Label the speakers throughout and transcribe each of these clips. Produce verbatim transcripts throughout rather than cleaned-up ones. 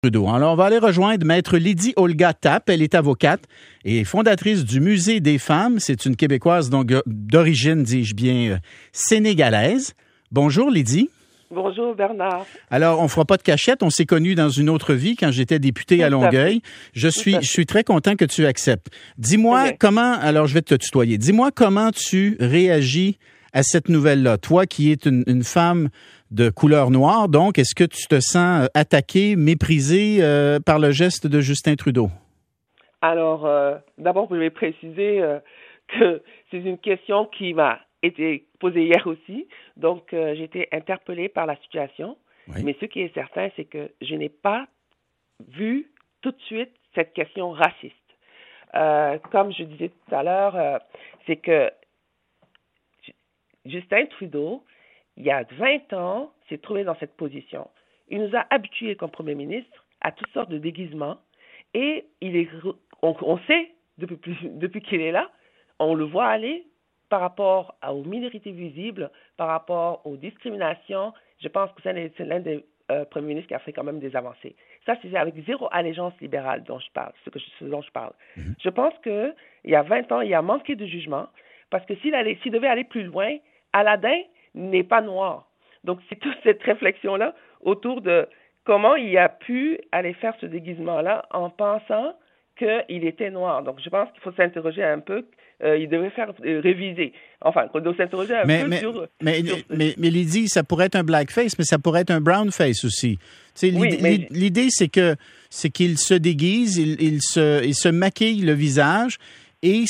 Speaker 1: Trudeau. Alors, on va aller rejoindre Maître Lydie Olga Tapp. Elle est avocate et fondatrice du Musée des femmes. C'est une Québécoise donc d'origine, dis-je bien, euh, sénégalaise. Bonjour, Lydie.
Speaker 2: Bonjour, Bernard.
Speaker 1: Alors, on fera pas de cachette. On s'est connus dans une autre vie quand j'étais député à Longueuil. Je suis, je suis très content que tu acceptes. Dis-moi comment, alors je vais te tutoyer. Dis-moi comment tu réagis à cette nouvelle-là. Toi qui es une, une femme de couleur noire, donc, est-ce que tu te sens attaquée, méprisée euh, par le geste de Justin Trudeau?
Speaker 2: Alors, euh, d'abord, je vais préciser euh, que c'est une question qui m'a été posée hier aussi. Donc, euh, j'ai été interpellée par la situation. Oui. Mais ce qui est certain, c'est que je n'ai pas vu tout de suite cette question raciste. Euh, comme je disais tout à l'heure, euh, c'est que Justin Trudeau, il y a vingt ans, s'est trouvé dans cette position. Il nous a habitués comme premier ministre à toutes sortes de déguisements et il est, on, on sait, depuis, depuis qu'il est là, on le voit aller par rapport aux minorités visibles, par rapport aux discriminations. Je pense que c'est l'un des euh, premiers ministres qui a fait quand même des avancées. Ça, c'est avec zéro allégeance libérale dont je parle, ce, que je, ce dont je parle. Mm-hmm. Je pense qu'il y a vingt ans, il a manqué de jugement parce que s'il, allait, s'il devait aller plus loin, Aladdin n'est pas noir. Donc, c'est toute cette réflexion-là autour de comment il a pu aller faire ce déguisement-là en pensant qu'il était noir. Donc, je pense qu'il faut s'interroger un peu. Euh, il devrait faire euh, réviser. Enfin, il doit s'interroger un
Speaker 1: mais,
Speaker 2: peu
Speaker 1: mais,
Speaker 2: sur...
Speaker 1: Mais,
Speaker 2: sur...
Speaker 1: mais, mais Lydie, ça pourrait être un blackface, mais ça pourrait être un brownface aussi. Tu sais, l'idée, oui, mais... l'idée, c'est que c'est qu'il se déguise, il, il, se, il se maquille le visage. Et,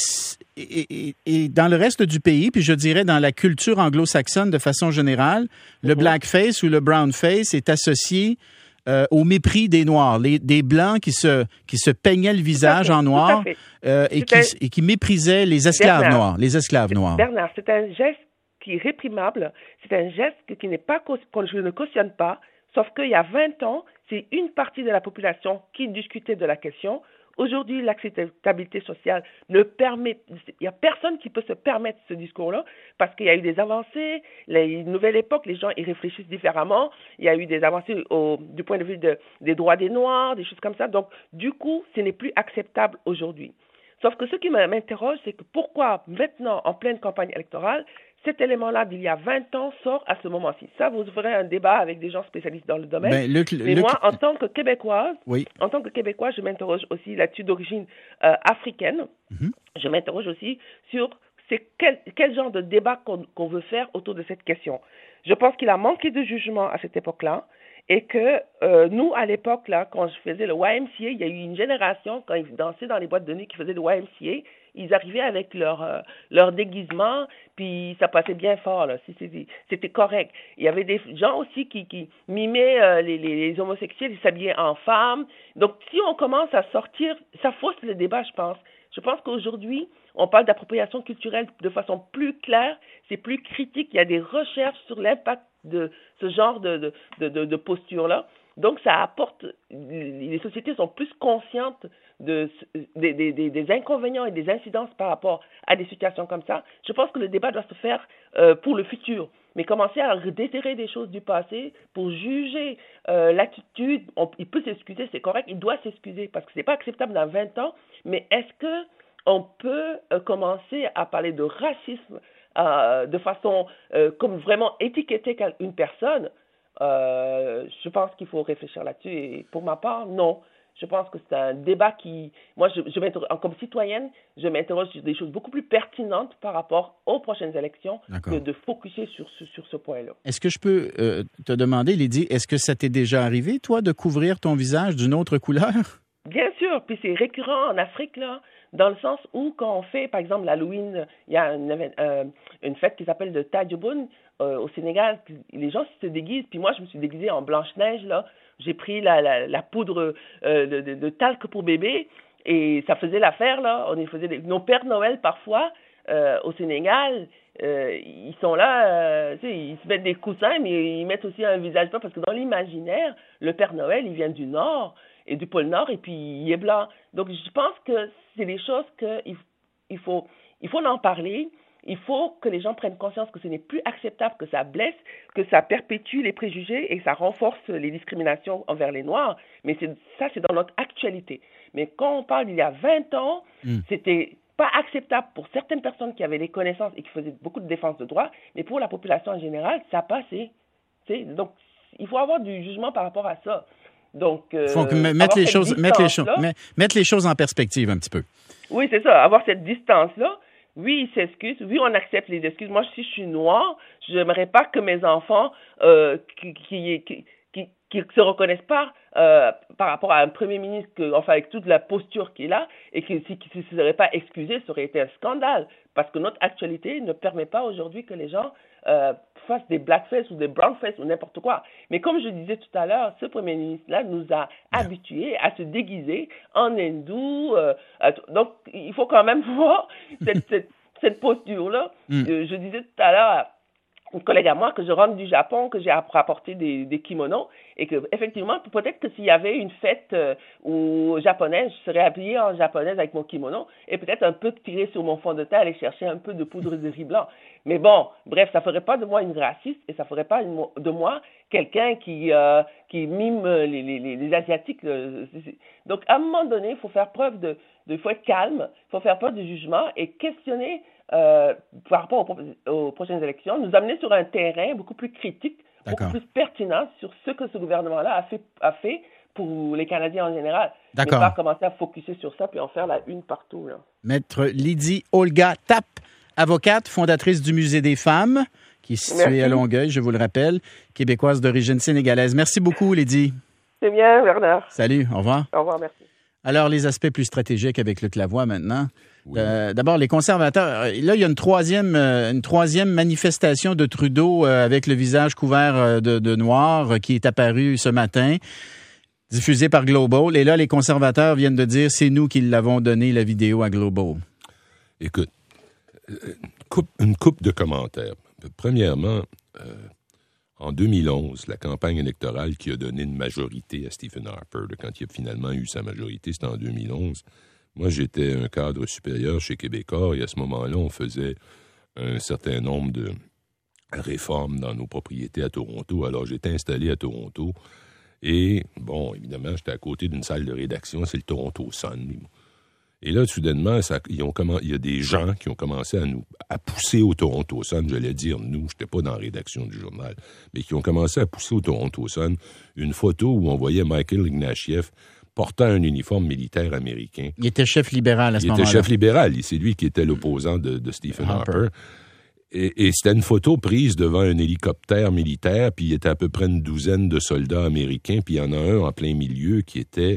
Speaker 1: et, et dans le reste du pays, puis je dirais dans la culture anglo-saxonne de façon générale, mm-hmm. le blackface ou le brownface est associé euh, au mépris des Noirs, les, des Blancs qui se, qui se peignaient le visage en noir euh, et, qui, un... et qui méprisaient les esclaves Bernard, noirs. Les esclaves noirs.
Speaker 2: Bernard, c'est un geste qui est réprimable, c'est un geste qui n'est pas, que je ne cautionne pas, sauf qu'il y a vingt ans, c'est une partie de la population qui discutait de la question. Aujourd'hui, l'acceptabilité sociale ne permet, il n'y a personne qui peut se permettre ce discours-là parce qu'il y a eu des avancées, les nouvelles époques, les gens y réfléchissent différemment, il y a eu des avancées au, du point de vue de, des droits des Noirs, des choses comme ça. Donc, du coup, ce n'est plus acceptable aujourd'hui. Sauf que ce qui m'interroge, c'est que pourquoi maintenant, en pleine campagne électorale, cet élément-là d'il y a vingt ans sort à ce moment-ci. Ça, vous ferez un débat avec des gens spécialistes dans le domaine. Ben, le, Mais le, moi, en tant que Québécoise, oui. en tant que Québécoise, je m'interroge aussi là-dessus d'origine euh, africaine. Mm-hmm. Je m'interroge aussi sur c'est quel, quel genre de débat qu'on, qu'on veut faire autour de cette question. Je pense qu'il a manqué de jugement à cette époque-là et que euh, nous, à l'époque, là, quand je faisais le Y M C A, il y a eu une génération, quand ils dansaient dans les boîtes de nuit, qui faisaient le Y M C A, ils arrivaient avec leur, euh, leur déguisement, puis ça passait bien fort, là. C'était, c'était correct. Il y avait des gens aussi qui, qui mimaient euh, les, les, les homosexuels, ils s'habillaient en femmes. Donc, si on commence à sortir, ça fausse le débat, je pense. Je pense qu'aujourd'hui, on parle d'appropriation culturelle de façon plus claire, c'est plus critique. Il y a des recherches sur l'impact de ce genre de, de, de, de, de posture-là. Donc, ça apporte, les sociétés sont plus conscientes de, des, des, des inconvénients et des incidences par rapport à des situations comme ça. Je pense que le débat doit se faire euh, pour le futur. Mais commencer à déterrer des choses du passé pour juger euh, l'attitude, on, il peut s'excuser, c'est correct, il doit s'excuser parce que c'est pas acceptable dans vingt ans, mais est-ce que on peut euh, commencer à parler de racisme euh, de façon euh, comme vraiment étiqueter une personne? Euh, je pense qu'il faut réfléchir là-dessus et pour ma part, non. Je pense que c'est un débat qui, moi, je, je m'interroge, comme citoyenne, je m'interroge sur des choses beaucoup plus pertinentes par rapport aux prochaines élections D'accord. que de focuser sur, sur, sur ce point-là.
Speaker 1: Est-ce que je peux euh, te demander, Lydie, est-ce que ça t'est déjà arrivé, toi, de couvrir ton visage d'une autre couleur?
Speaker 2: Bien sûr, puis c'est récurrent en Afrique, là, dans le sens où quand on fait, par exemple, l'Halloween, il y a une, euh, une fête qui s'appelle le Tadjouboun euh, au Sénégal, les gens se déguisent, puis moi, je me suis déguisée en Blanche-Neige, là, j'ai pris la, la, la poudre euh, de, de, de talc pour bébé, et ça faisait l'affaire, là, on y faisait des... Nos Pères Noël, parfois, euh, au Sénégal, euh, ils sont là, euh, tu sais, ils se mettent des coussins, mais ils mettent aussi un visage blanc, parce que dans l'imaginaire, le Père Noël, il vient du Nord, et du pôle Nord, et puis il est blanc. Donc, je pense que c'est des choses qu'il il faut, il faut en parler. il faut que les gens prennent conscience que ce n'est plus acceptable, que ça blesse, que ça perpétue les préjugés et que ça renforce les discriminations envers les Noirs. Mais c'est, ça, c'est dans notre actualité. Mais quand on parle d'il y a vingt ans, mm. c'était pas acceptable pour certaines personnes qui avaient les connaissances et qui faisaient beaucoup de défense de droit, mais pour la population en général, ça passait. T'sais? Donc, il faut avoir du jugement par rapport à ça. Donc, euh,
Speaker 1: faut mettre les choses, mettre les choses, mettre les choses en perspective un petit peu.
Speaker 2: Oui, c'est ça. Avoir cette distance-là. Oui, ils s'excusent. Oui, on accepte les excuses. Moi, si je suis noire, je n'aimerais pas que mes enfants euh, qui, qui, qui, qui, qui se reconnaissent pas euh, par rapport à un premier ministre, que, enfin avec toute la posture qu'il a, et que si, qui ne se serait pas excusé, ça aurait été un scandale. Parce que notre actualité ne permet pas aujourd'hui que les gens euh, fassent des blackface ou des brownface ou n'importe quoi. Mais comme je disais tout à l'heure, ce premier ministre-là nous a habitués à se déguiser en hindou. Euh, donc, il faut quand même voir cette, cette, cette posture-là. Mm. Euh, je disais tout à l'heure à une collègue à moi que je rentre du Japon, que j'ai apporté des, des kimonos, et que effectivement, peut-être que s'il y avait une fête euh, où japonaise, je serais habillée en japonaise avec mon kimono, et peut-être un peu tirer sur mon fond de teint, aller chercher un peu de poudre de riz blanc. Mais bon, bref, ça ferait pas de moi une raciste, et ça ferait pas une, de moi quelqu'un qui euh, qui mime les, les, les, les Asiatiques. Euh, Donc, à un moment donné, il faut faire preuve de, de, il faut être calme, il faut faire preuve de jugement et questionner euh, par rapport aux, aux prochaines élections, nous amener sur un terrain beaucoup plus critique, D'accord. beaucoup plus pertinent sur ce que ce gouvernement-là a fait, a fait pour les Canadiens en général.
Speaker 1: D'accord.
Speaker 2: Et pas commencer à focuser sur ça puis en faire la une partout. Là.
Speaker 1: Maître Lydie Olga Tapp, avocate, fondatrice du Musée des femmes, qui est située Merci. à Longueuil, je vous le rappelle, québécoise d'origine sénégalaise. Merci beaucoup, Lydie.
Speaker 2: C'est bien, Bernard.
Speaker 1: Salut, au revoir.
Speaker 2: Au revoir, merci.
Speaker 1: Alors, les aspects plus stratégiques avec Luc Lavoie maintenant. Oui. Euh, d'abord, les conservateurs. Là, il y a une troisième, euh, une troisième manifestation de Trudeau euh, avec le visage couvert euh, de, de noir euh, qui est apparue ce matin, diffusée par Global. Et là, les conservateurs viennent de dire c'est nous qui l'avons donné la vidéo à Global.
Speaker 3: Écoute, coupe, une coupe de commentaires. Premièrement, euh, en deux mille onze, la campagne électorale qui a donné une majorité à Stephen Harper, là, quand il a finalement eu sa majorité, c'était en deux mille onze. Moi, j'étais un cadre supérieur chez Québécois et à ce moment-là, on faisait un certain nombre de réformes dans nos propriétés à Toronto. Alors, j'étais installé à Toronto et, bon, évidemment, j'étais à côté d'une salle de rédaction, c'est le Toronto Sun. Et là, soudainement, ça, ils ont comm... il y a des gens qui ont commencé à nous à pousser au Toronto Sun, j'allais dire nous, j'étais pas dans la rédaction du journal, mais qui ont commencé à pousser au Toronto Sun une photo où on voyait Michael Ignatieff portant un uniforme militaire américain.
Speaker 1: Il était chef libéral à ce
Speaker 3: il
Speaker 1: moment-là.
Speaker 3: Il était chef libéral. C'est lui qui était l'opposant de, de Stephen Harper. Harper. Et, et c'était une photo prise devant un hélicoptère militaire, puis il y était à peu près une douzaine de soldats américains, puis il y en a un en plein milieu qui était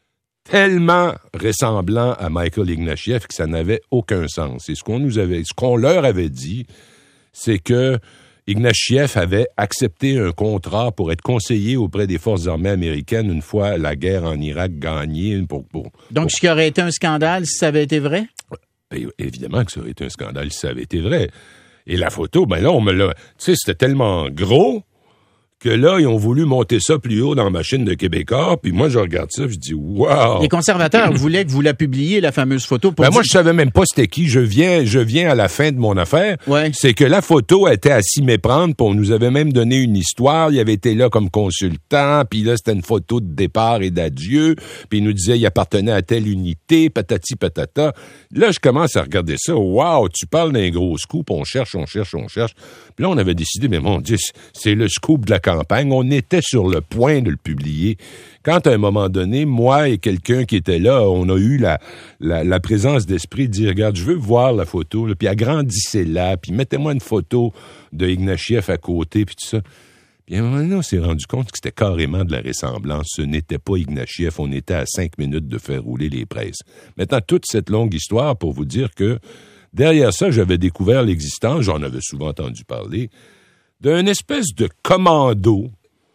Speaker 3: tellement ressemblant à Michael Ignatieff que ça n'avait aucun sens. Et ce qu'on nous avait, ce qu'on leur avait dit, c'est que Ignatieff avait accepté un contrat pour être conseiller auprès des forces armées américaines une fois la guerre en Irak gagnée. Pour, pour,
Speaker 1: Donc,
Speaker 3: pour...
Speaker 1: ce qui aurait été un scandale si ça avait été vrai?
Speaker 3: Et, évidemment que ça aurait été un scandale si ça avait été vrai. Et la photo, ben là, on me l'a... Tu sais, c'était tellement gros que là, ils ont voulu monter ça plus haut dans la machine de Québécois, puis moi, je regarde ça, je dis « wow ».
Speaker 1: Les conservateurs voulaient que vous la publiiez, la fameuse photo. Pour
Speaker 3: ben
Speaker 1: dire...
Speaker 3: moi, je savais même pas c'était qui. Je viens, je viens à la fin de mon affaire.
Speaker 1: Ouais.
Speaker 3: C'est que la photo était à s'y méprendre, puis on nous avait même donné une histoire. Il avait été là comme consultant, puis là, c'était une photo de départ et d'adieu, puis il nous disait il appartenait à telle unité, patati patata. Là, je commence à regarder ça. Wow, tu parles d'un gros scoop, on cherche, on cherche, on cherche. Puis là, on avait décidé, mais mon Dieu, c'est le scoop de la campagne. On était sur le point de le publier. Quand, à un moment donné, moi et quelqu'un qui était là, on a eu la, la, la présence d'esprit de dire, regarde, je veux voir la photo, là, puis agrandissez-la, puis mettez-moi une photo de Ignatieff à côté, puis tout ça. Puis à un moment donné, on s'est rendu compte que c'était carrément de la ressemblance. Ce n'était pas Ignatieff. On était à cinq minutes de faire rouler les presses. Maintenant, toute cette longue histoire pour vous dire que derrière ça, j'avais découvert l'existence, j'en avais souvent entendu parler, d'une espèce de commando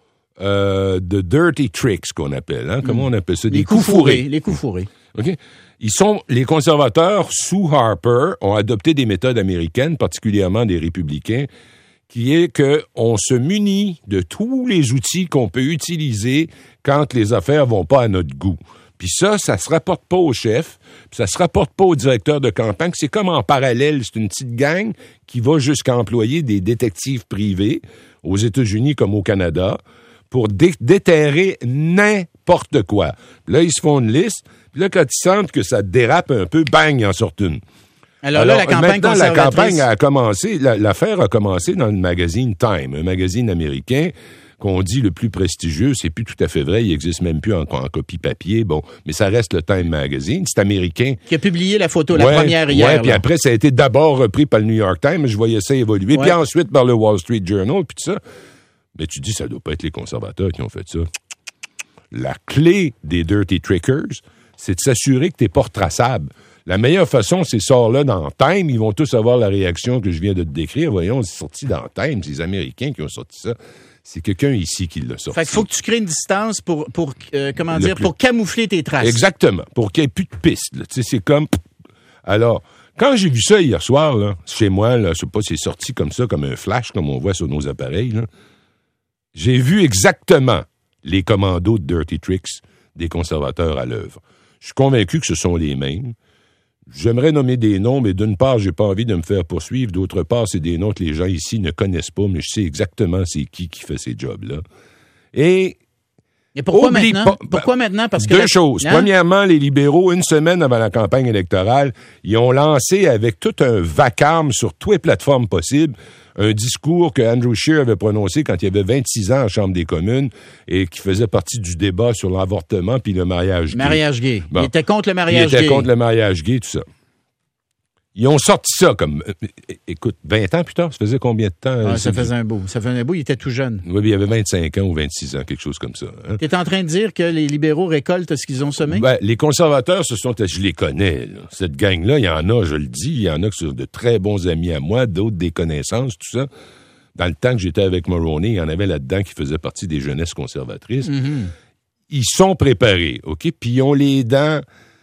Speaker 3: euh, de dirty tricks qu'on appelle. Hein? Comment on appelle ça?
Speaker 1: Des les coups fourrés. fourrés. Les coups fourrés.
Speaker 3: OK. Ils sont, les conservateurs, sous Harper, ont adopté des méthodes américaines, particulièrement des républicains, qui est qu'on se munit de tous les outils qu'on peut utiliser quand les affaires vont pas à notre goût. Puis ça, ça se rapporte pas au chef, puis ça se rapporte pas au directeur de campagne. C'est comme en parallèle, c'est une petite gang qui va jusqu'à employer des détectives privés aux États-Unis comme au Canada pour dé- déterrer n'importe quoi. Puis là, ils se font une liste, puis là, quand ils sentent que ça dérape un peu, bang, ils en sortent une.
Speaker 1: Alors, Alors là, la campagne
Speaker 3: maintenant, la campagne a commencé, la, l'affaire a commencé dans le magazine Time, un magazine américain qu'on dit le plus prestigieux. C'est plus tout à fait vrai, il n'existe même plus en, en copie papier, bon, mais ça reste le Time Magazine, c'est américain.
Speaker 1: Qui a publié la photo,
Speaker 3: ouais,
Speaker 1: la première hier.
Speaker 3: Ouais, puis après, ça a été d'abord repris par le New York Times, je voyais ça évoluer, ouais. Puis ensuite par le Wall Street Journal, puis tout ça. Mais tu dis, ça doit pas être les conservateurs qui ont fait ça. La clé des Dirty Trickers, c'est de s'assurer que t'es pas retraçable. La meilleure façon, c'est sort là dans Time. Ils vont tous avoir la réaction que je viens de te décrire. Voyons, c'est sorti dans Time. C'est les Américains qui ont sorti ça. C'est quelqu'un ici qui l'a sorti.
Speaker 1: Fait qu'il faut que tu crées une distance pour, pour euh, comment Le dire, plus... pour camoufler tes traces.
Speaker 3: Exactement. Pour qu'il n'y ait plus de pistes. Tu sais, c'est comme... Alors, quand j'ai vu ça hier soir, là, chez moi, là, je sais pas, c'est sorti comme ça, comme un flash, comme on voit sur nos appareils, là, j'ai vu exactement les commandos de Dirty Tricks des conservateurs à l'œuvre. Je suis convaincu que ce sont les mêmes. J'aimerais nommer des noms, mais d'une part, j'ai pas envie de me faire poursuivre. D'autre part, c'est des noms que les gens ici ne connaissent pas, mais je sais exactement c'est qui qui fait ces jobs-là. Et...
Speaker 1: Et pourquoi maintenant? Pas, pourquoi maintenant? Parce que
Speaker 3: deux
Speaker 1: la...
Speaker 3: choses.
Speaker 1: Hein?
Speaker 3: Premièrement, les libéraux, une semaine avant la campagne électorale, ils ont lancé avec tout un vacarme sur toutes les plateformes possibles un discours que Andrew Scheer avait prononcé quand il avait vingt-six ans en Chambre des communes et qui faisait partie du débat sur l'avortement puis le mariage gay.
Speaker 1: Mariage gay. Bon. Il était contre le mariage
Speaker 3: gay. Il était
Speaker 1: gay.
Speaker 3: contre le mariage gay, tout ça. Ils ont sorti ça comme... Écoute, vingt ans plus tard, ça faisait combien de temps?
Speaker 1: Ah, ça faisait un bout. Ça faisait un bout, il était tout jeune.
Speaker 3: Oui, il avait vingt-cinq ans ou vingt-six ans, quelque chose comme ça. Hein?
Speaker 1: Tu es en train de dire que les libéraux récoltent ce qu'ils ont semé?
Speaker 3: Ben, les conservateurs, ce sont... Je les connais, là. Cette gang-là, il y en a, je le dis, il y en a qui sont de très bons amis à moi, d'autres des connaissances, tout ça. Dans le temps que j'étais avec Mulroney, il y en avait là-dedans qui faisaient partie des jeunesses conservatrices. Mm-hmm. Ils sont préparés, OK? Puis ils ont les dents...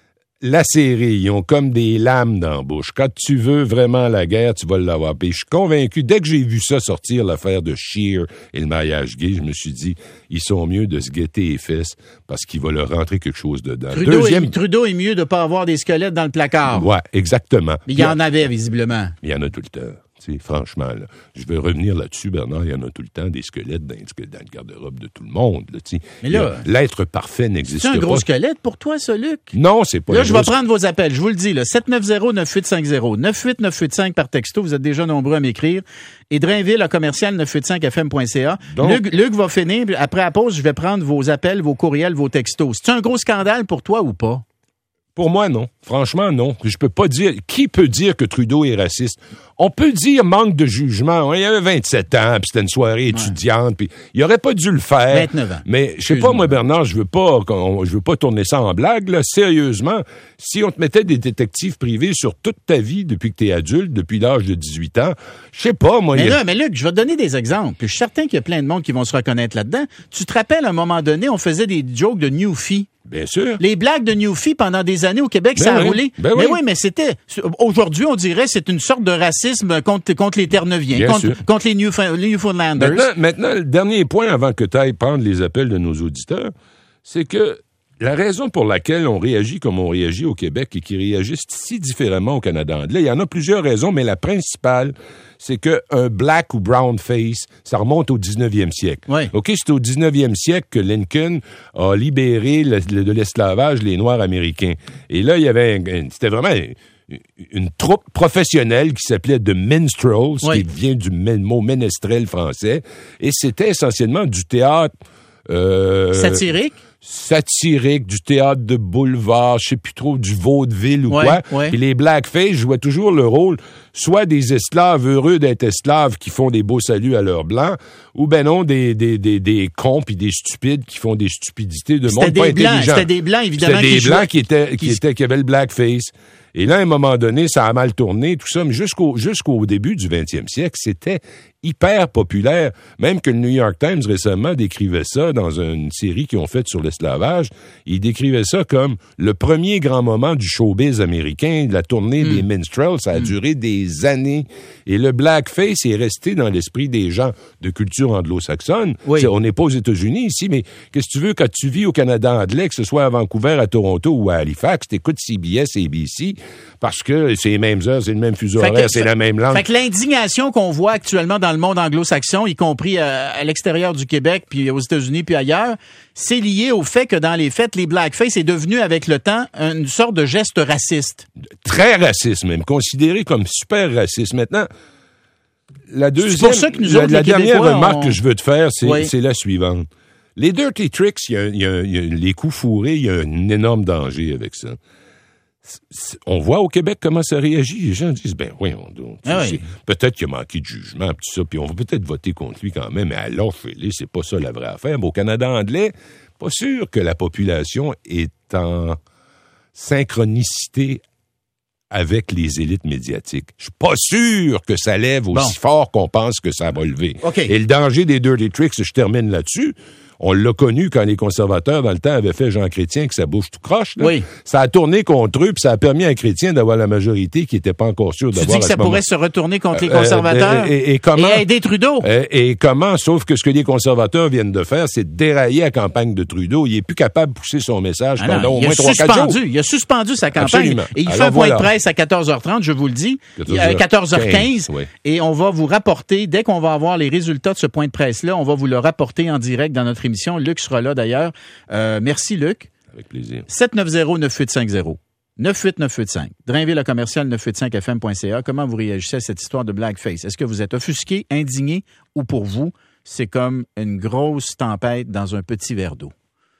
Speaker 3: lacérés, ils ont comme des lames dans la bouche. Quand tu veux vraiment la guerre, tu vas l'avoir. Puis je suis convaincu, dès que j'ai vu ça sortir, l'affaire de Scheer et le mariage gay, je me suis dit, ils sont mieux de se guetter les fesses parce qu'il va leur rentrer quelque chose dedans.
Speaker 1: Trudeau, Deuxième... est, Trudeau est mieux de ne pas avoir des squelettes dans le placard.
Speaker 3: Ouais, exactement.
Speaker 1: Mais il y en avait, visiblement.
Speaker 3: Il y en a tout le temps. T'sais, franchement, là, je vais revenir là-dessus, Bernard, il y en a tout le temps des squelettes dans, dans le garde-robe de tout le monde. Là, Mais là, l'être parfait n'existe pas.
Speaker 1: C'est un gros squelette pour toi, ça, Luc?
Speaker 3: Non, c'est pas
Speaker 1: Là,
Speaker 3: un
Speaker 1: je
Speaker 3: gros...
Speaker 1: vais prendre vos appels. Je vous le dis, là, sept neuf zéro neuf huit cinq zéro, neuf huit neuf huit cinq par texto. Vous êtes déjà nombreux à m'écrire. Et Drainville, à commercial neuf huit cinq f m point c a. Donc... Luc, Luc va finir. Après la pause, je vais prendre vos appels, vos courriels, vos textos. C'est un gros scandale pour toi ou pas?
Speaker 3: Pour moi, non. Franchement, non. Je peux pas dire... Qui peut dire que Trudeau est raciste? On peut dire manque de jugement. Il avait vingt-sept ans, puis c'était une soirée étudiante, puis il aurait pas dû le faire.
Speaker 1: vingt-neuf ans.
Speaker 3: Mais je sais pas, moi, Bernard, je veux pas, je veux pas tourner ça en blague, là. Sérieusement, si on te mettait des détectives privés sur toute ta vie depuis que t'es adulte, depuis l'âge de dix-huit ans, je sais pas, moi...
Speaker 1: Mais
Speaker 3: là,
Speaker 1: a... mais Luc, je vais te donner des exemples. Puis je suis certain qu'il y a plein de monde qui vont se reconnaître là-dedans. Tu te rappelles, à un moment donné, on faisait des jokes de Newfie.
Speaker 3: Bien sûr.
Speaker 1: Les blagues de Newfie pendant des années au Québec, ben ça a
Speaker 3: oui.
Speaker 1: roulé.
Speaker 3: Ben
Speaker 1: mais
Speaker 3: oui.
Speaker 1: oui, mais c'était... Aujourd'hui, on dirait c'est une sorte de racisme contre, contre les Terre-Neuviens, contre, contre les, Newf- les Newfoundlanders.
Speaker 3: Maintenant, maintenant, le dernier point avant que tu ailles prendre les appels de nos auditeurs, c'est que la raison pour laquelle on réagit comme on réagit au Québec et qu'ils réagissent si différemment au Canada anglais, il y en a plusieurs raisons, mais la principale, c'est qu'un black ou brown face, ça remonte au dix-neuvième siècle.
Speaker 1: Oui.
Speaker 3: OK, c'est au dix-neuvième siècle que Lincoln a libéré le, le, de l'esclavage les Noirs américains. Et là, il y avait... Un, c'était vraiment... une troupe professionnelle qui s'appelait The Minstrels, oui. qui vient du mot ménestrel français, et c'était essentiellement du théâtre... Euh,
Speaker 1: satirique?
Speaker 3: satirique, du théâtre de boulevard, je sais plus trop, du vaudeville ou
Speaker 1: ouais,
Speaker 3: quoi.
Speaker 1: Ouais.
Speaker 3: Puis les blackface jouaient toujours le rôle soit des esclaves heureux d'être esclaves qui font des beaux saluts à leurs blancs, ou ben non, des, des, des, des cons puis des stupides qui font des stupidités de monde pas
Speaker 1: blancs,
Speaker 3: intelligent.
Speaker 1: C'était des blancs, évidemment.
Speaker 3: C'était des
Speaker 1: qui
Speaker 3: blancs
Speaker 1: jouaient,
Speaker 3: qui, étaient, qui,
Speaker 1: qui...
Speaker 3: étaient, qui avaient le blackface. Et là, à un moment donné, ça a mal tourné, tout ça, mais jusqu'au, jusqu'au début du vingtième siècle, c'était hyper populaire, même que le New York Times récemment décrivait ça dans une série qu'ils ont faite sur l'esclavage. Il décrivait ça comme le premier grand moment du showbiz américain, la tournée mm. des minstrels. Ça a mm. duré des années. Et le blackface est resté dans l'esprit des gens de culture anglo-saxonne. Oui. On n'est pas aux États-Unis ici, mais qu'est-ce que tu veux, quand tu vis au Canada anglais, que ce soit à Vancouver, à Toronto ou à Halifax, t'écoutes C B S, A B C, parce que c'est les mêmes heures, c'est le même fuseau horaire, c'est la même langue.
Speaker 1: Fait que l'indignation qu'on voit actuellement dans le monde anglo-saxon, y compris à, à l'extérieur du Québec, puis aux États-Unis, puis ailleurs, c'est lié au fait que dans les faits, les blackface est devenu avec le temps une sorte de geste raciste.
Speaker 3: Très raciste même, considéré comme super raciste. Maintenant, la deuxième,
Speaker 1: c'est pour ça que nous
Speaker 3: la,
Speaker 1: autres,
Speaker 3: la
Speaker 1: les
Speaker 3: dernière
Speaker 1: Québécois,
Speaker 3: remarque
Speaker 1: on...
Speaker 3: que je veux te faire, c'est,
Speaker 1: oui.
Speaker 3: c'est la suivante. Les dirty tricks, il y a, y a, y a les coups fourrés, il y a un énorme danger avec ça. On voit au Québec comment ça réagit. Les gens disent, ben oui, on, on ah oui. peut-être qu'il a manqué de jugement, tout ça, puis on va peut-être voter contre lui quand même, mais alors, Félix, c'est pas ça la vraie affaire. Mais au Canada anglais, pas sûr que la population est en synchronicité avec les élites médiatiques. Je suis pas sûr que ça lève aussi bon. fort qu'on pense que ça va lever.
Speaker 1: Okay.
Speaker 3: Et le danger des dirty tricks, je termine là-dessus, on l'a connu quand les conservateurs, dans le temps, avaient fait Jean Chrétien que sa bouche tout croche. Là.
Speaker 1: Oui.
Speaker 3: Ça a tourné contre eux, puis ça a permis à Chrétien d'avoir la majorité qui n'était pas encore sûr d'avoir.
Speaker 1: Tu dis que ça pourrait moment. se retourner contre les conservateurs
Speaker 3: euh, et, et, et, comment,
Speaker 1: et aider Trudeau.
Speaker 3: Et, et comment, sauf que ce que les conservateurs viennent de faire, c'est de dérailler la campagne de Trudeau. Il est plus capable de pousser son message ah pendant non, au moins trois quatre jours.
Speaker 1: Il a suspendu sa campagne.
Speaker 3: Absolument.
Speaker 1: Et il
Speaker 3: Alors,
Speaker 1: fait un
Speaker 3: voilà.
Speaker 1: point de presse à quatorze heures trente, je vous le dis, à quatorze heures quinze, oui. Et on va vous rapporter, dès qu'on va avoir les résultats de ce point de presse-là, on va vous le rapporter en direct dans notre émission. Luc sera là d'ailleurs. Euh, merci Luc.
Speaker 3: Avec plaisir.
Speaker 1: sept neuf zéro neuf huit cinq zéro. neuf huit neuf huit cinq. Drainville à commercial neuf huit cinq f m point c a. Comment vous réagissez à cette histoire de blackface? Est-ce que vous êtes offusqué, indigné ou pour vous, c'est comme une grosse tempête dans un petit verre d'eau?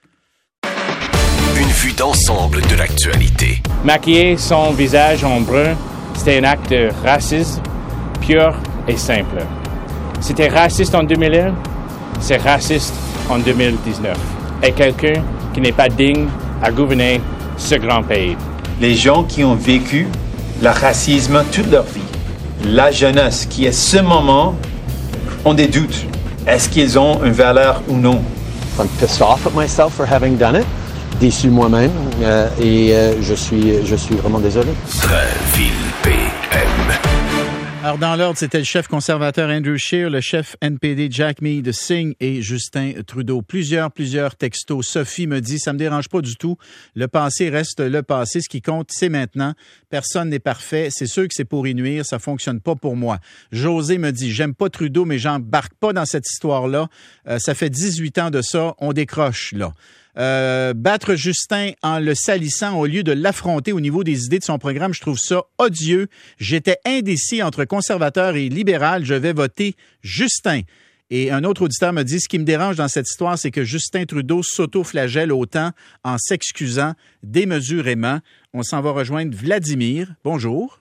Speaker 4: Une vue d'ensemble de l'actualité.
Speaker 5: Maquiller son visage en brun, c'était un acte de racisme pur et simple. C'était raciste en deux mille un, c'est raciste en deux mille dix-neuf. Et quelqu'un qui n'est pas digne à gouverner ce grand pays.
Speaker 6: Les gens qui ont vécu le racisme toute leur vie, la jeunesse qui à ce moment ont des doutes. Est-ce qu'ils ont une valeur ou non?
Speaker 7: I'm pissed off at myself for having done it. Déçu moi-même euh, et euh, je suis je suis vraiment désolé.
Speaker 4: Drainville P M.
Speaker 1: Alors, dans l'ordre, c'était le chef conservateur Andrew Scheer, le chef N P D Jack Mead Singh et Justin Trudeau. Plusieurs, plusieurs textos. Sophie me dit, ça me dérange pas du tout. Le passé reste le passé. Ce qui compte, c'est maintenant. Personne n'est parfait. C'est sûr que c'est pour y nuire. Ça fonctionne pas pour moi. José me dit, j'aime pas Trudeau, mais j'embarque pas dans cette histoire-là. Euh, ça fait dix-huit ans de ça. On décroche, là. Euh, battre Justin en le salissant au lieu de l'affronter au niveau des idées de son programme, je trouve ça odieux. J'étais indécis entre conservateur et libéral. Je vais voter Justin. Et un autre auditeur me dit, ce qui me dérange dans cette histoire, c'est que Justin Trudeau s'auto-flagelle autant en s'excusant démesurément. On s'en va rejoindre Vladimir. Bonjour.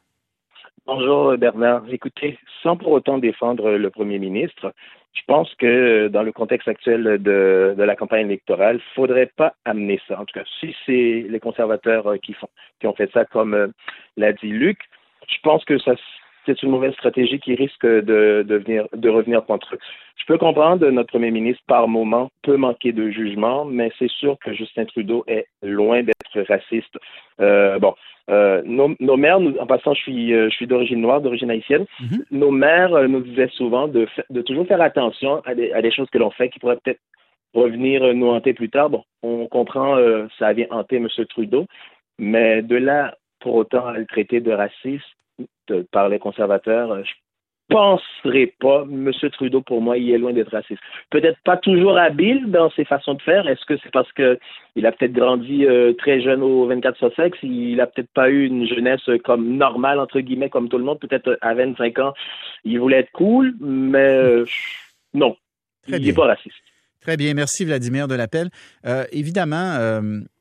Speaker 8: Bonjour Bernard. Écoutez, sans pour autant défendre le premier ministre, je pense que dans le contexte actuel de, de la campagne électorale, il ne faudrait pas amener ça. En tout cas, si c'est les conservateurs qui, font, qui ont fait ça, comme euh, l'a dit Luc, je pense que ça, c'est une mauvaise stratégie qui risque de, de, venir, de revenir contre eux. Je peux comprendre, notre premier ministre, par moment, peut manquer de jugement, mais c'est sûr que Justin Trudeau est loin d'être raciste. Euh, bon, euh, nos, nos mères, nous, en passant, je suis, euh, je suis d'origine noire, d'origine haïtienne, mm-hmm. Nos mères euh, nous disaient souvent de, de toujours faire attention à des, à des choses que l'on fait qui pourraient peut-être revenir euh, nous hanter plus tard. Bon, on comprend, euh, ça vient hanter M. Trudeau, mais de là, pour autant, à le traiter de raciste de, par les conservateurs, euh, je penserais pas. M. Trudeau, pour moi, il est loin d'être raciste. Peut-être pas toujours habile dans ses façons de faire. Est-ce que c'est parce que il a peut-être grandi euh, très jeune au vingt-quatre Sussex, il a peut-être pas eu une jeunesse comme normale, entre guillemets, comme tout le monde. Peut-être à vingt-cinq ans, il voulait être cool, mais euh, non, Très il n'est pas raciste.
Speaker 1: Très bien. Merci, Vladimir, de l'appel. Euh, évidemment, euh,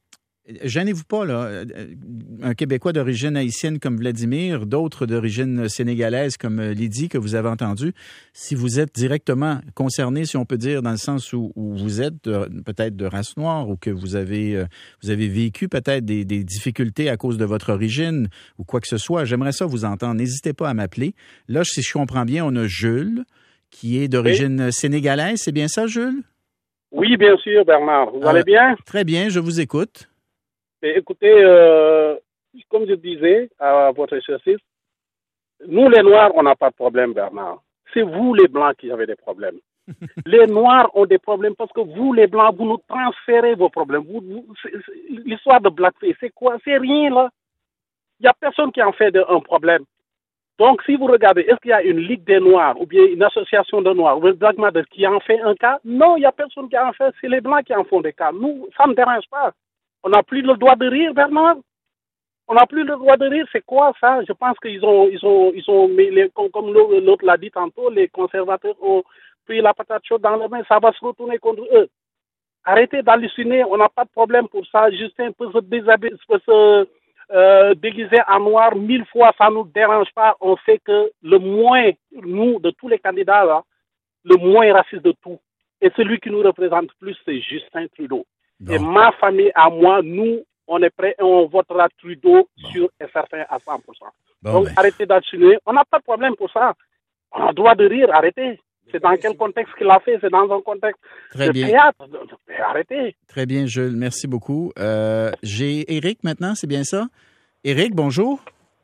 Speaker 1: Gênez-vous pas, là. Un Québécois d'origine haïtienne comme Vladimir, d'autres d'origine sénégalaise comme Lydie que vous avez entendu, si vous êtes directement concerné, si on peut dire, dans le sens où, où vous êtes de, peut-être de race noire ou que vous avez, vous avez vécu peut-être des, des difficultés à cause de votre origine ou quoi que ce soit, j'aimerais ça vous entendre. N'hésitez pas à m'appeler. Là, si je comprends bien, on a Jules qui est d'origine oui. sénégalaise. C'est bien ça, Jules?
Speaker 9: Oui, bien sûr, Bernard. Vous euh, allez bien?
Speaker 1: Très bien, je vous écoute.
Speaker 9: Et écoutez, euh, comme je disais à votre exercice, nous les Noirs, on n'a pas de problème, Bernard. C'est vous les Blancs qui avez des problèmes. Les Noirs ont des problèmes parce que vous les Blancs, vous nous transférez vos problèmes. Vous, vous, c'est, c'est, l'histoire de blackface, c'est quoi? C'est rien là. Il n'y a personne qui en fait de, un problème. Donc si vous regardez, est-ce qu'il y a une Ligue des Noirs ou bien une association de Noirs ou un Black Matter qui en fait un cas? Non, il n'y a personne qui en fait. C'est les Blancs qui en font des cas. Nous, ça ne me dérange pas. On n'a plus le droit de rire, Bernard. On n'a plus le droit de rire. C'est quoi ça? Je pense qu'ils ont, ils ont, ils ont, mais les, comme l'autre l'a dit tantôt, les conservateurs ont pris la patate chaude dans les mains. Ça va se retourner contre eux. Arrêtez d'halluciner. On n'a pas de problème pour ça. Justin peut se déshabiller, peut se euh, déguiser en noir mille fois. Ça nous dérange pas. On sait que le moins, nous, de tous les candidats là, le moins raciste de tout. Et celui qui nous représente plus, c'est Justin Trudeau. Bon. Et ma famille, à moi, nous, on est prêts et on votera Trudeau bon. sûr et certain à cent pour cent. Bon, Donc, ben. arrêtez d'assumer. On n'a pas de problème pour ça. On a le droit de rire, arrêtez. C'est dans quel contexte qu'il a fait? C'est dans un contexte Très de bien. théâtre. Arrêtez.
Speaker 1: Très bien, Jules. Merci beaucoup. Euh, j'ai Éric maintenant, c'est bien ça? Éric, bonjour.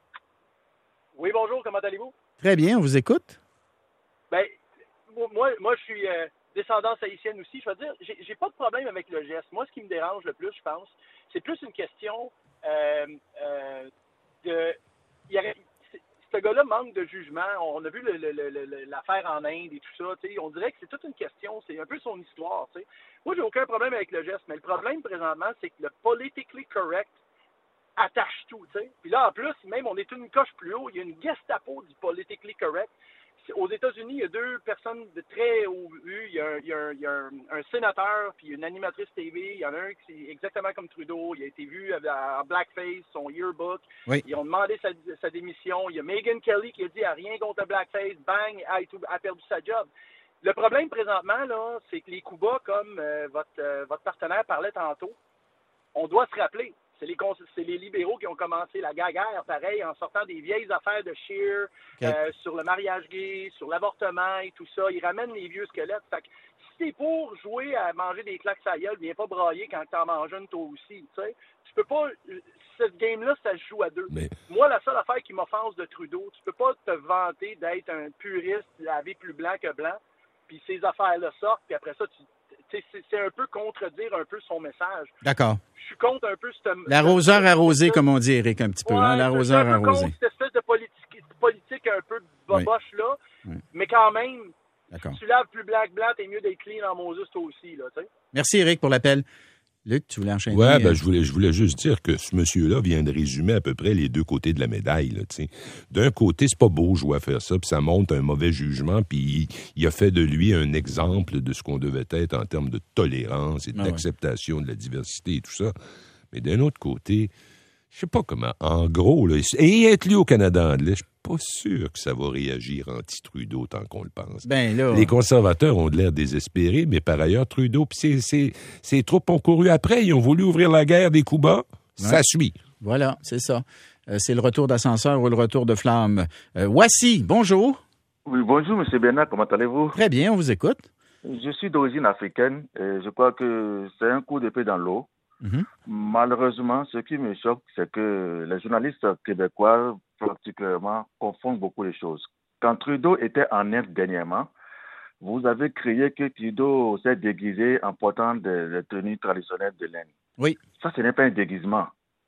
Speaker 10: Oui, bonjour. Comment allez-vous?
Speaker 1: Très bien, on vous écoute.
Speaker 10: Ben, moi, moi je suis... Euh... descendance haïtienne aussi, je veux dire, j'ai, j'ai pas de problème avec le geste. Moi, ce qui me dérange le plus, je pense, c'est plus une question euh, euh, de... Il y a, ce gars-là manque de jugement. On a vu le, le, le, le, l'affaire en Inde et tout ça. T'sais. On dirait que c'est toute une question. C'est un peu son histoire. T'sais. Moi, j'ai aucun problème avec le geste, mais le problème présentement, c'est que le politically correct attache tout. T'sais. Puis là, en plus, même on est une coche plus haut. Il y a une Gestapo du politically correct. Aux États-Unis, il y a deux personnes de très haut vu. Il y a, un, il y a, un, il y a un, un sénateur puis une animatrice T V. Il y en a un qui est exactement comme Trudeau. Il a été vu en blackface, son yearbook. Oui. Ils ont demandé sa, sa démission. Il y a Megyn Kelly qui a dit « rien contre le blackface ». Bang, elle a perdu sa job. Le problème présentement, là, c'est que les Cuba, comme euh, votre, euh, votre partenaire parlait tantôt, on doit se rappeler. C'est les, c'est les libéraux qui ont commencé la guerre, pareil, en sortant des vieilles affaires de Scheer, okay. euh, sur le mariage gay, sur l'avortement et tout ça. Ils ramènent les vieux squelettes. Fait que si t'es pour jouer à manger des claques à gueule, viens pas brailler quand t'en manges une toi aussi, tu sais. Tu peux pas... Cette game-là, ça se joue à deux. Mais... Moi, la seule affaire qui m'offense de Trudeau, tu peux pas te vanter d'être un puriste, lavé plus blanc que blanc, puis ces affaires-là sortent, puis après ça, tu... C'est, c'est un peu contredire un peu son message.
Speaker 1: D'accord.
Speaker 10: Je suis contre un peu cette...
Speaker 1: L'arroseur arrosé, comme on dit, Éric, un petit peu. Ouais, hein, l'arroseur
Speaker 10: arrosé. Je suis contre cette espèce de politique, politique un peu boboche-là, oui. Oui. Mais quand même, D'accord. Si tu laves plus black-blanc, t'es mieux d'être clean en Moses toi aussi. Là, tu sais.
Speaker 1: Merci, Éric, pour l'appel. Luc, tu voulais enchaîner?
Speaker 3: Oui, ben, je, voulais, je voulais juste dire que ce monsieur-là vient de résumer à peu près les deux côtés de la médaille. Là, d'un côté, c'est pas beau jouer à faire ça, puis ça montre un mauvais jugement, puis il, il a fait de lui un exemple de ce qu'on devait être en termes de tolérance et d'acceptation ah ouais. de la diversité et tout ça. Mais d'un autre côté, je sais pas comment, en gros, là, et être lu au Canada anglais, je suis pas sûr que ça va réagir anti-Trudeau tant qu'on le pense.
Speaker 1: Ben là,
Speaker 3: les conservateurs ont de l'air désespérés, mais par ailleurs, Trudeau, puis ses, ses, ses troupes ont couru après, ils ont voulu ouvrir la guerre des Cuba, ouais. Ça suit.
Speaker 1: Voilà, c'est ça. Euh, c'est le retour d'ascenseur ou le retour de flamme. Euh, Wassi, bonjour.
Speaker 11: Oui, bonjour, M. Bernard, comment allez-vous?
Speaker 1: Très bien, on vous écoute.
Speaker 11: Je suis d'origine africaine et je crois que c'est un coup d'épée dans l'eau. Mm-hmm. Malheureusement, ce qui me choque, c'est que les journalistes québécois, particulièrement, confondent beaucoup les choses. Quand Trudeau était en Inde dernièrement, vous avez crié que Trudeau s'est déguisé en portant des, des tenues traditionnelles de l'Inde.
Speaker 1: Oui.
Speaker 11: Ça, ce n'est pas un déguisement.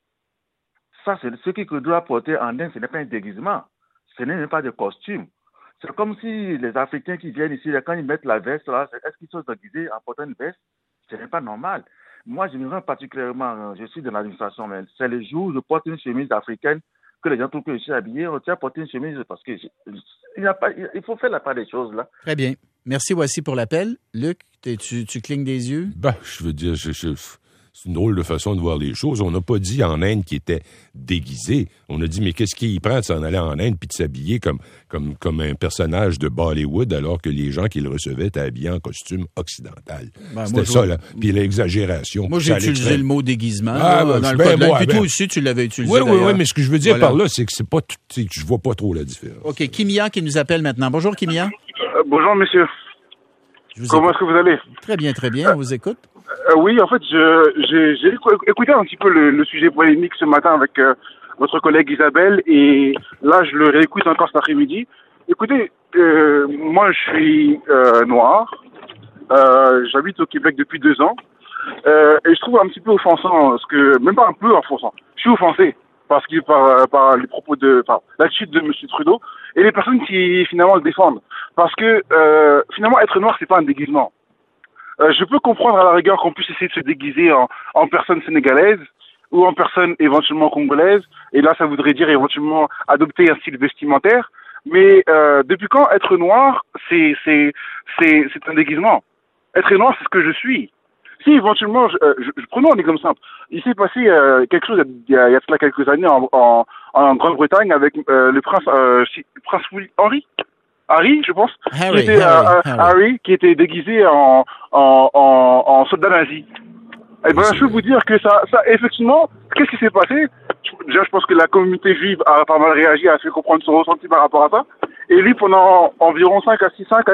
Speaker 11: Ça, c'est ce que Trudeau a porté en Inde, ce n'est pas un déguisement. Ce n'est même pas de costume. C'est comme si les Africains qui viennent ici, quand ils mettent la veste, là, est-ce qu'ils sont déguisés en portant une veste? Ce n'est pas normal. Moi, je me rends particulièrement, je suis de l'administration, mais c'est le jour où je porte une chemise africaine que les gens trouvent que je suis habillé. On tient à porter une chemise parce que je, il, y a pas, il faut faire la part des choses, là.
Speaker 1: Très bien. Merci, Wassi, pour l'appel. Luc, tu, tu clignes des yeux?
Speaker 3: Ben, je veux dire, je, je, c'est une drôle de façon de voir les choses. On n'a pas dit en Inde qu'il était déguisé. On a dit, mais qu'est-ce qu'il prend de s'en aller en Inde puis de s'habiller comme, comme, comme un personnage de Bollywood alors que les gens qui le recevaient étaient habillés en costume occidental. Ben, C'était moi, ça, là. Puis l'exagération.
Speaker 1: Moi, j'ai utilisé le mot déguisement.
Speaker 3: Ah,
Speaker 1: là,
Speaker 3: ben,
Speaker 1: dans
Speaker 3: ben,
Speaker 1: le
Speaker 3: moi,
Speaker 1: Puis
Speaker 3: ben,
Speaker 1: toi aussi, tu l'avais utilisé.
Speaker 3: Oui, oui, oui, mais ce que je veux dire
Speaker 1: voilà.
Speaker 3: par là, c'est que c'est pas tout, c'est que je vois pas trop la différence.
Speaker 1: OK. Kimia qui nous appelle maintenant. Bonjour, Kimia.
Speaker 12: Euh, bonjour, monsieur. Comment est-ce que vous allez?
Speaker 1: Très bien, très bien. On vous écoute.
Speaker 12: Euh, oui, en fait, je, j'ai, j'ai écouté un petit peu le, le sujet polémique ce matin avec euh, votre collègue Isabelle, et là, je le réécoute encore cet après-midi. Écoutez, euh, moi, je suis euh, noir. Euh, j'habite au Québec depuis deux ans. Euh, et je trouve un petit peu offensant, ce que, même pas un peu offensant, je suis offensé parce que par, par les propos de, par l'attitude de M. Trudeau et les personnes qui finalement le défendent. Parce que euh, finalement, être noir, c'est pas un déguisement. Euh, je peux comprendre à la rigueur qu'on puisse essayer de se déguiser en, en personne sénégalaise ou en personne éventuellement congolaise, et là, ça voudrait dire éventuellement adopter un style vestimentaire. Mais euh, depuis quand être noir, c'est c'est c'est c'est un déguisement? Être noir, c'est ce que je suis. Si éventuellement, je, je, je, prenons un exemple simple. Il s'est passé euh, quelque chose il y a, il y a cela quelques années en, en, en Grande-Bretagne avec euh, le prince, euh, le prince Henri, Harry, je pense,
Speaker 1: Harry,
Speaker 12: qui était,
Speaker 1: Harry,
Speaker 12: euh,
Speaker 1: Harry.
Speaker 12: Harry, qui était déguisé en en, en, en soldat nazi. Eh ben, je peux vous dire que ça, ça, effectivement, qu'est-ce qui s'est passé? Déjà, je pense que la communauté juive a pas mal réagi, a fait comprendre son ressenti par rapport à ça. Et lui, pendant environ cinq à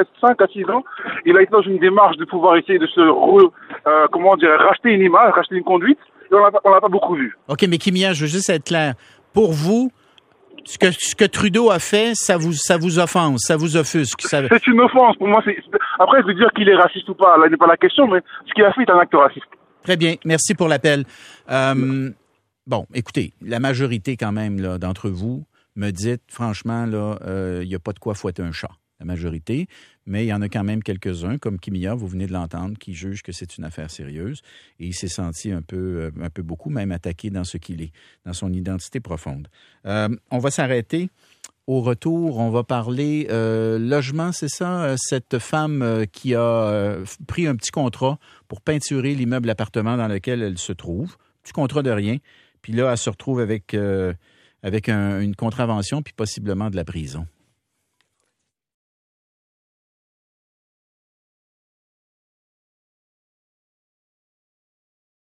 Speaker 12: six ans, il a été dans une démarche de pouvoir essayer de se, re, euh, comment dire, racheter une image, racheter une conduite, et on l'a, on l'a pas beaucoup vu.
Speaker 1: OK, mais Kimia, je veux juste être clair. Pour vous, ce que, ce que Trudeau a fait, ça vous, ça vous offense, ça vous offusque. Ça...
Speaker 12: C'est une offense. Pour moi, c'est, après, je veux dire qu'il est raciste ou pas, là n'est pas la question, mais ce qu'il a fait est un acte raciste.
Speaker 1: Très bien. Merci pour l'appel. Euh, bon, écoutez, la majorité quand même là, d'entre vous me dites, franchement, là, il euh, n'y a pas de quoi fouetter un chat, la majorité, mais il y en a quand même quelques-uns, comme Kimia, vous venez de l'entendre, qui jugent que c'est une affaire sérieuse, et il s'est senti un peu, un peu beaucoup, même attaqué dans ce qu'il est, dans son identité profonde. Euh, on va s'arrêter. Au retour, on va parler euh, logement, c'est ça? Cette femme euh, qui a euh, pris un petit contrat pour peinturer l'immeuble appartement dans lequel elle se trouve. Petit contrat de rien. Puis là, elle se retrouve avec, euh, avec un, une contravention puis possiblement de la prison.